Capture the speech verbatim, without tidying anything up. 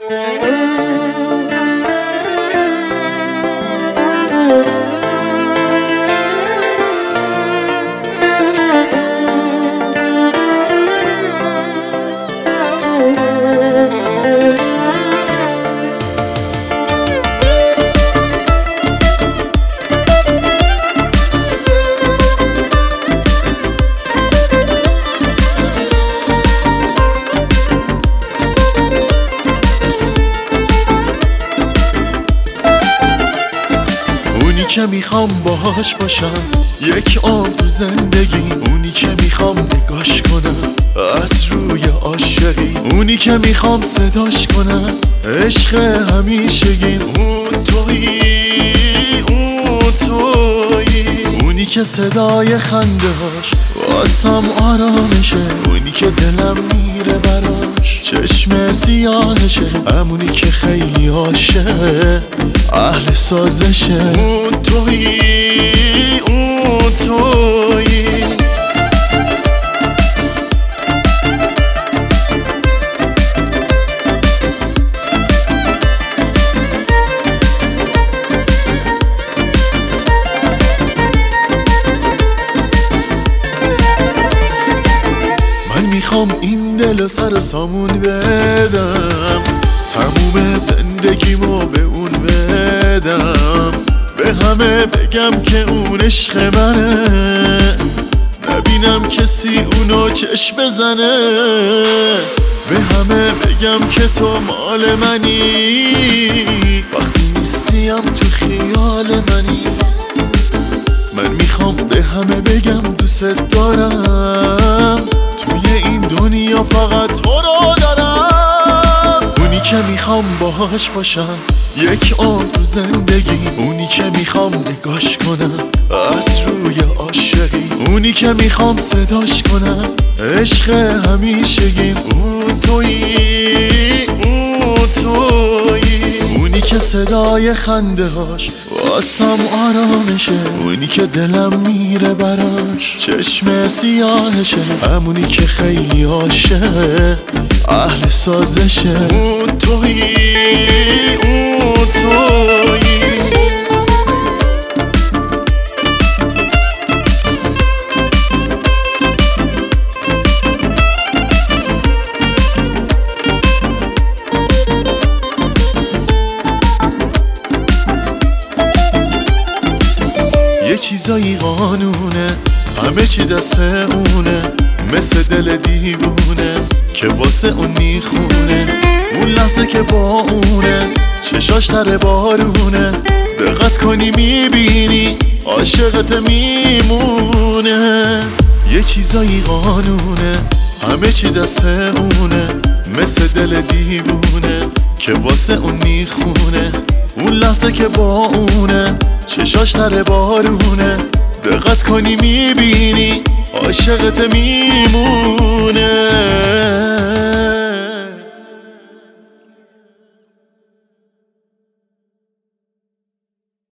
که میخوام باهاش باشم یک عمر تو زندگی، اونی که میخوام نگاش کنم از روی عاشقی، اونی که میخوام صداش کنم عشق همیشگی، اون تویی اون تویی، اونی که صدای خنده هاش واسم آرامشه، اونی که دلم میره براش چشم سیاهشه، همونی که خیلی عاشق اهل سازشه، اون تویی اون تویی. من میخوام این دل سر سامون بدم، تموم زندگیمو به اون بدم، به همه بگم که اون عشق منه، نبینم کسی اونو چشم بزنه، به همه بگم که تو مال منی، وقتی نیستیم تو خیال منی، من میخوام به همه بگم دوست دارم، توی این دنیا فقط تو رو دارم، اونی که میخوام باهاش باشم یک عمر تو زندگی، اونی که میخوام نگاش کنم از روی عاشقی، اونی که میخوام صداش کنم عشق همیشگی، اون تویی اون تویی، اونی که صدای خنده هاش واسم آرامشه، اونی که دلم میره براش چشم سیاهشه، همونی که خیلی عاشق اهل سازشه، اون تویی اون تویی. یه چیزایی قانونه، همه چی دست اونه، مثل دل دیوونه که واسه اون میخونه، اون لحظه که با اونه چشاش تر بارونه، دقت کنی میبینی عاشقت میمونه. یه چیزایی قانونه، همه چی دست اونه، مثل دل دیوونه که واسه اون میخونه، اون لحظه که با اونه چشاش تر بارونه، دقت کنی میبینی عاشقت میمونه.